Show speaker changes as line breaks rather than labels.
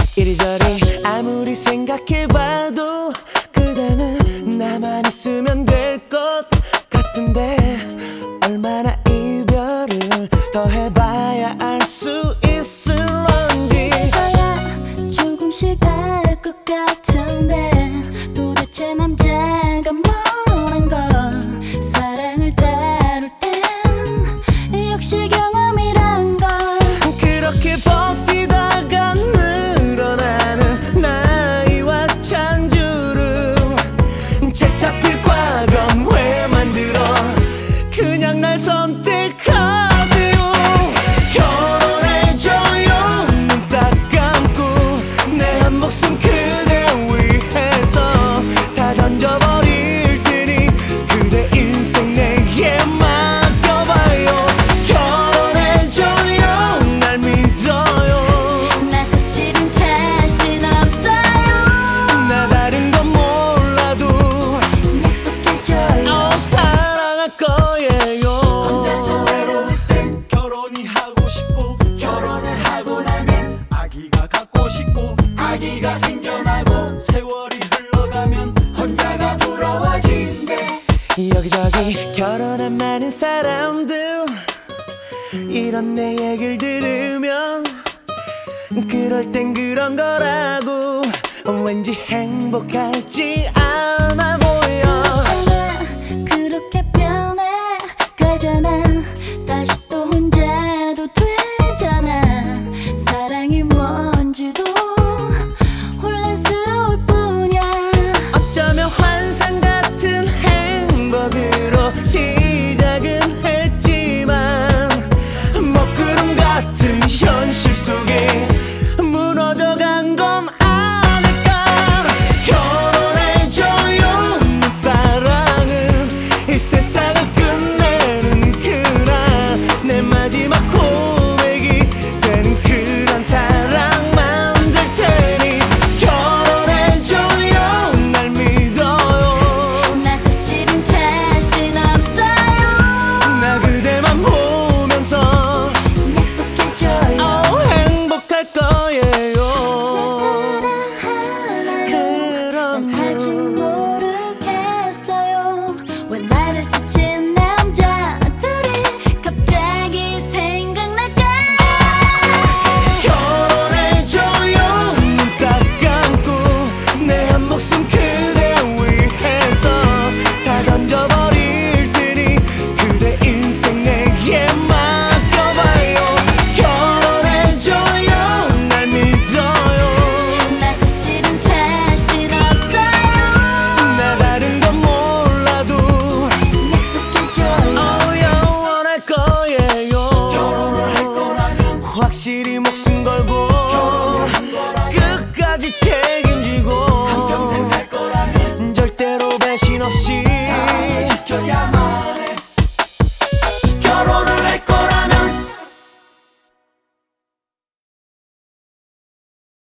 이리저리 아무리 생각해봐도 그대는 나만 있으면 될 것 같은데 얼마나 이별을 더 해봐야 알 수 있을런지.
조금씩 알 것 같은데 도대체 남자가 뭐란 걸. 사랑을 다룰 땐 역시 경험이란 걸.
그렇게 버티다가 늘어나는 나이와 찬주름. 책 잡힐 과거는 왜 만들어 그냥 날 선택하세요. 결혼해줘요. 눈 딱 감고 내 한 목숨 그대 위해서 다 던져버릴 테니 그대 인생 내게 맡겨봐요. 결혼해줘요. 날 믿어요.
나 사실은 자신 없어요.
나 다른 건 몰라도
약속해줘요.
사랑할 거예요.
혼자서 외로울 땐 결혼이 하고 싶고 결혼을 하고 나면 아기가 갖고 싶고 아기가 생겨나고 세월이 흘러가면 혼자가 부러워진대.
여기저기 결혼한 많은 사람들 이런 내 얘기를 들으면 그럴 땐 그런 거라고 왠지 행복하지 않아 보여.
괜찮아, 그렇게 변해가잖아. 다시 또 혼자도 되잖아. 사랑이 뭔지도 혼란스러울 뿐이야.
어쩌면 환상 같은 행복으로 시작은 했지만 먹구름 같은 현실 속에 무너져간 건 아닐까. 결혼해줘요. 사랑은 이 세상을 끝내는 그날 내 마지막 고백이 되는 그런 사랑 만들 테니 결혼해줘요. 날 믿어요.
나 사실은 자신 없어요.
나 그대만 보면서
약속해줘요.
행복할 거예요.
난 아직 모르겠어요. 왜 나를 스친 남자들이 갑자기 생각날까.
결혼해줘요. 눈 딱 감고 내 한 목숨 그대 위해서 다 던져버릴 테니 그대 인생 내게 맡겨봐요. 결혼해줘요. 날 믿어요.
나 사실은 자신 없어요.
나 다른 건 몰라도
약속해줘요.
영원할 거예요.
결혼을 할 거라면
확실히 목숨 걸고
결혼한 거라면
끝까지 책임지고
한평생 살 거라면
절대로 배신 없이